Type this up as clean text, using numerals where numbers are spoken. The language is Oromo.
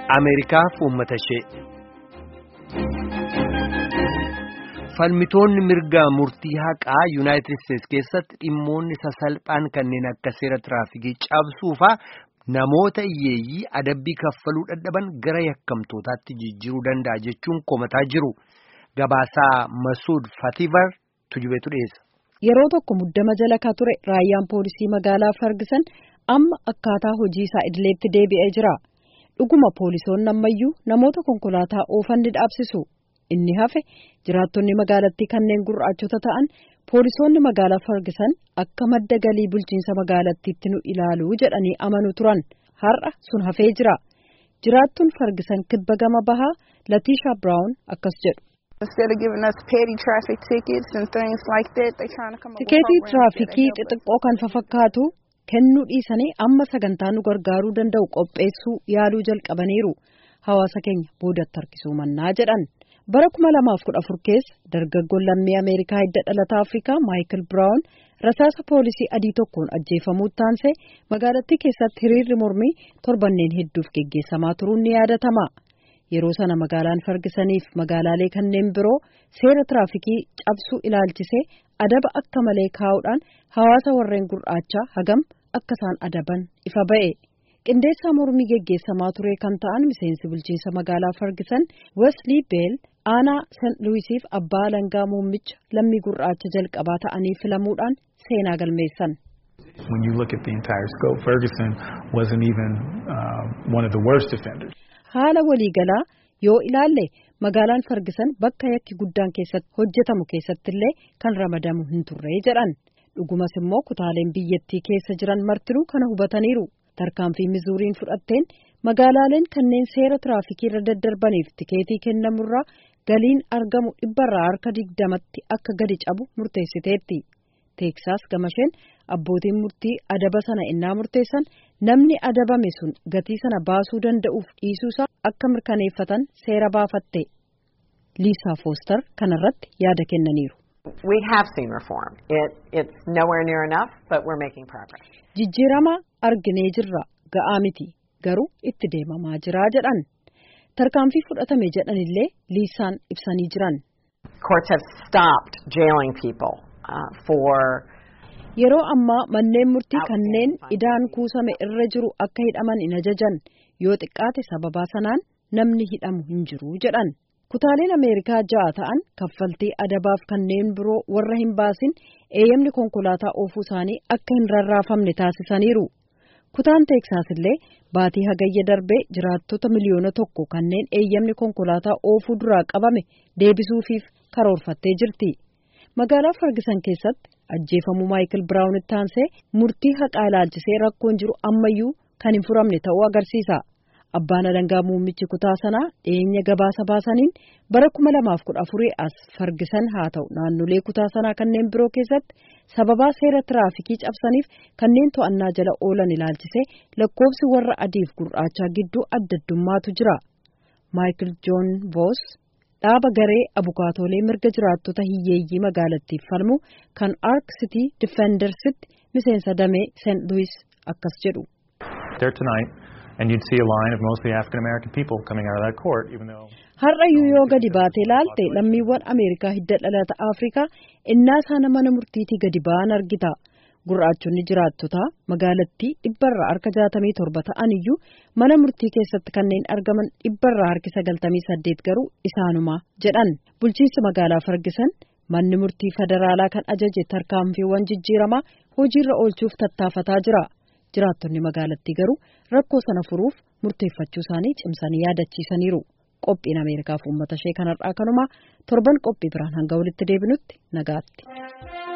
Ameerikaaf uummata ishee. Falmitoonni mirga murtii haqaa Yuunaayitid Isteets keessatti dhimmoonni sasalphaan kanneen akka seera tiraafikii cabsuufaa namoota hiyyeeyyii adabbii kaffaluu dadhaban gara yakkamtootaatti jijjiiruu danda'a jechuun komataa jiru. Gabaasaa Masuud Fativar tujubeetu dhiyeessa. Yeroo tokko muddama jala ka ture raayyaan poolisii magaalaa Ferguson amma akkaataa hojii isaa idileetti deebi'ee jira. Dhuguma poolisoonni ammayyuu namoota konkolaataa oofan ni dhaabsisu. Inni hafe jiraattonni magaalattii kanneen gurraachota ta'an poolisoonni magaalaa Ferguson akka madda galii bulchiinsa magaalattiitti nu ilaalu jedhanii amanu turan. Har'a sun hafee jira. Jiraattuun Ferguson kibba gama bahaa Latiisha Brown akkas jedhu. Instead of giving us petty traffic tickets and things like that, they trying to come up with tikeetii tiraafikii xixiqqoo kan fakkaatu kennuu dhiisanii amma sagantaa nu gargaaruu danda'u qopheessuu yaaluu jalqabaniiru. Hawaasa keenya boodatti harkisuu mannaa jedhan. Bara 2014 keessa dargaggoon lammii Ameerikaa hidda dhalataa Afrikaa Michael Brown rasaasa poolisii adii tokkoon ajjeefamuu taansee magaalattii keessatti hiriirri mormii torbanneen hedduuf geggeessamaa turuun ni yaadatama. Yeroo sana magaalaan Fergusoniif magaalaalee kanneen biroo seera tiraafikii cabsuu ilaalchisee adaba akka malee kaa'uudhaan hawaasa warreen gurraachaa hagam akka isaan adaban ifa ba'e. Qindeessaa mormii geggeessamaa ture kan ta'an miseensi bulchiinsa magaalaa Ferguson Wesley Bell aanaa St. Louisiif abbaa alangaa muummicha lammii gurraacha jalqabaa ta'anii filamuudhaan seenaa galmeessan. When you look at the entire scope, Ferguson wasn't even one of the worst offenders. Haala waliigalaa yoo ilaalle magaalaan Ferguson bakka yakki guddaan keessatti hojjetamu keessattillee kan ramadamu hin turre jedhan. Dhugumas immoo kutaaleen biyyattii keessa jiran martinuu kana hubataniiru. Tarkaanfii Mizuuriin fudhatteen magaalaaleen kanneen seera tiraafikii irra daddarbaniif tikeetii kennamurraa galiin argamu 120% akka gadi cabu murteessiteetti. Teeksaas gamasheen abbootiin murtii adaba sana innaa murteessan namni adabame sun gatii sana baasuu danda'uuf dhiisuusaa akka mirkaneeffatan seera baafatte. Liisaa Fooster kanarratti yaada kennaniiru. We have seen reform. It's nowhere near enough, but we're making progress. Jijjiirama arginee jirra ga'aa miti garuu itti deemamaa jira jedhan. Tarkaanfii fudhatame jedhanillee Liisaan ibsanii jiran. Courts have stopped jailing people for yeroo ammaa manneen murtii kanneen idaan kuusame irra jiru akka hidhaman hin ajajan yoo xiqqaate sababaa sanaan namni hidhamu hin jiru jedhan. Kutaaleen Ameerikaa 6 ta'an kaffaltii adabaaf kanneen biroo warra hin baasin eeyyamni konkolaataa oofuu isaanii akka hin rarraafamne taasisaniiru. Kutaan Teeksaas illee baatii hagayya darbee jiraattota miliyoona 1 kanneen eeyyamni konkolaataa oofuu duraa qabame deebisuufiif karoorfattee jirti. Magaalaa Ferguson keessatti ajjeefamuu Michael Brown taansee murtii haqaa ilaalchisee rakkoon jiru ammayyuu kan hin furamne ta'uu agarsiisa. Abbaan alangaa muummichi kutaa sanaa dhiyeenya gabaasa baasaniin bara 2014 as Ferguson haa ta'u naannolee kutaa sanaa kanneen biroo keessatti sababaa seera tiraafikii cabsaniif kanneen to'annaa jala oolan ilaalchisee lakkoofsi warra adiif gurraachaa gidduu adda addummaatu jira. Michael John Voss dhaaba garee abukaatoolee mirga jiraattota hiyyeeyyii magaalattiif falmu kan Arc City Defendersitti miseensa damee St. Louis akkas jedhu. There tonight and you'd see a line of mostly African American people coming out of that court even though har'ayyuu yoo gadi baatee ilaalte lammiiwwan Ameerikaa hidda dhalata Afrikaa innaa isaana mana murtiitii gadi ba'an argita. Gurraachonni jiraattota magaalattii 167 ta'an iyyuu mana murtii keessatti kanneen argaman 198 garuu isaanuma jedhan. Bulchiinsi magaalaa Ferguson manni murtii federaalaa kan ajaje tarkaanfiiwwan jijjiiramaa hojiirra oolchuuf tattaafataa jira. Jiraattonni magaalattii garuu rakkoo sana furuuf murteeffachuu isaanii cimsanii yaadachiisaniiru. Qophiin Ameerikaaf uummata ishee kanarraa kanuma torban qophii biraan hanga walitti deebinutti nagaatti.